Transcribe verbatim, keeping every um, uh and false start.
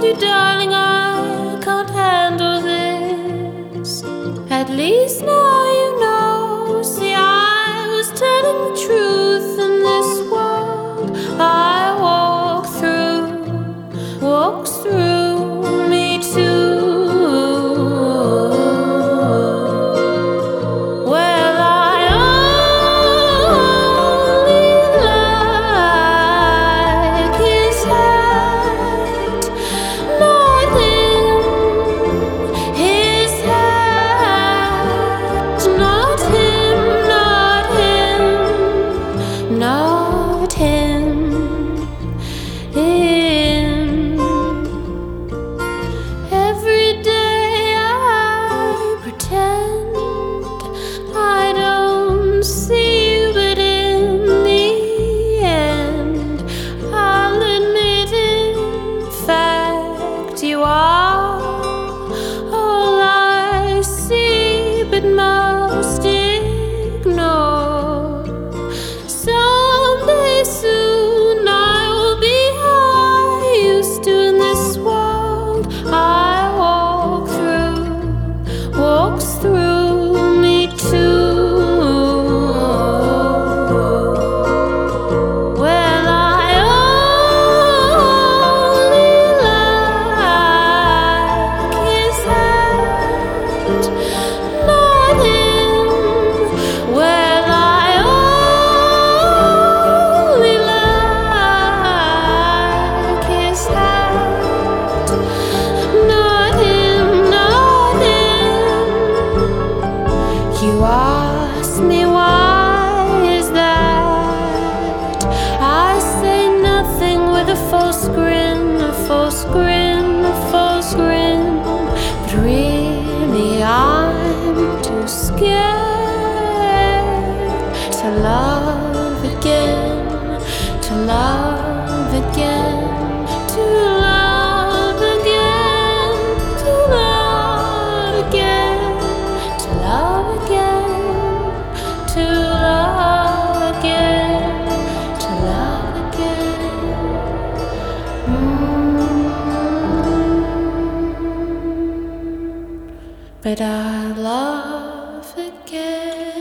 you, darling, I can't handle this. At least now you know. See, I was telling the truth in this world I walk through, walks through me too. Well, I only like his hat, not him, his hat, not him, not him, not him, him. Every day I pretend I don't see you, but in the end I'll admit in fact you are all I see but must ignore. Someday soon I will be how I used to in this world I walk through, walks through me too. Well, I only like his hat, not him. Well, I only like his hat, not him, not him. You ask me why is that? I say nothing with a false grin, a false grin, a false grin. But really I'm too scared to love again, to love again, to love again, to love again, to love again, to love again, to love again. Mm. But I love again.